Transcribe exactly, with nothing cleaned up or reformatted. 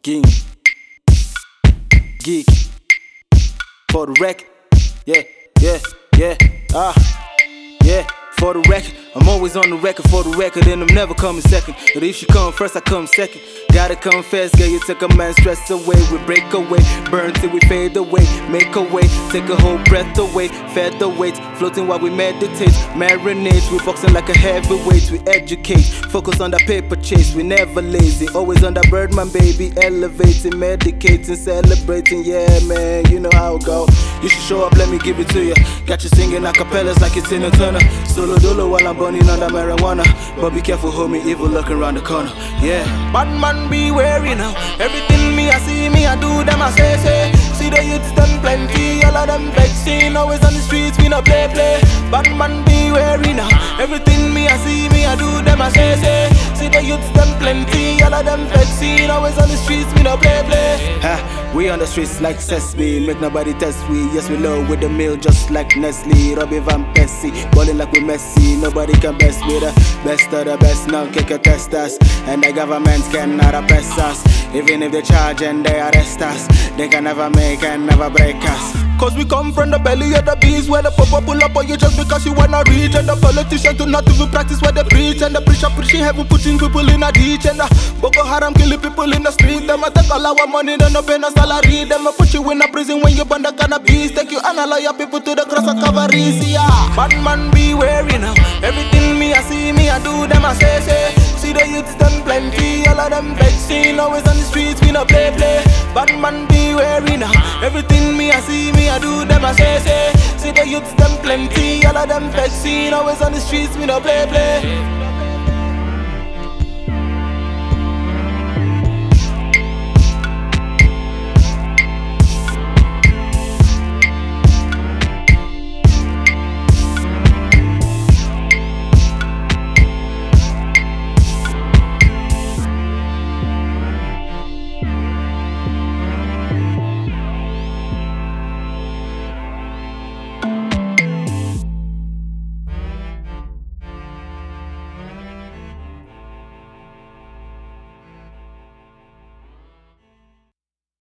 King, geek, for the record, yeah, yeah, yeah, ah, yeah, for the record. I'm always on the record for the record, and I'm never coming second. But if you come first, I come second. Gotta come fast, girl, you take a man's stress away. We break away, burn till we fade away. Make a way, take a whole breath away. Fed the weight, floating while we meditate. Marinate, we boxing like a heavyweight. We educate, focus on the paper chase. We never lazy, always on the Birdman, baby. Elevating, medicating, celebrating. Yeah, man, you know how it go. You should show up, let me give it to you. Got you singing acapellas like it's Tina Turner. Solo dolo while I'm burning on the marijuana. But be careful, homie, evil lurking around the corner. Yeah. Bad man be wary now. Everything me I see, me I do them I say say. See the youths done plenty, all of them vexing. Always on the streets, we no play play. Bad man be wary now. Everything me I see, me I do them I say say. See the youths done plenty, all of them vexing. Always on the streets, we no play play. Ha, we on the streets like Sesame, make nobody test we. Yes, we low with the mill just like Nestle. Robbie Van Persie, ballin' like we Messi. Nobody can best with the best of the best. Now kick a test us, and the government cannot oppress us. Even if they charge and they arrest us, they can never make and never break us. Cause we come from the belly of the beast, where the pop pull up on you just because you wanna reach. And the politicians do not even practice what they preach. And the preacher preaching heaven, putting people in a ditch. And the Boko Haram killing people in the street. Them a take all our money, then no pay no salary. Them a put you in a prison when you burn the cannabis. Take you and allow your people to the cross of Calvary. Yeah, bad man be wary now. Everything me I see, me I do them I say say. See the youths done plenty, all of them vexing. Always on the streets, we no play play. Bad man be wary now. Everything me I see, me I do them I say say. See the youths done plenty, all of them vexing. Always on the streets, we no play play.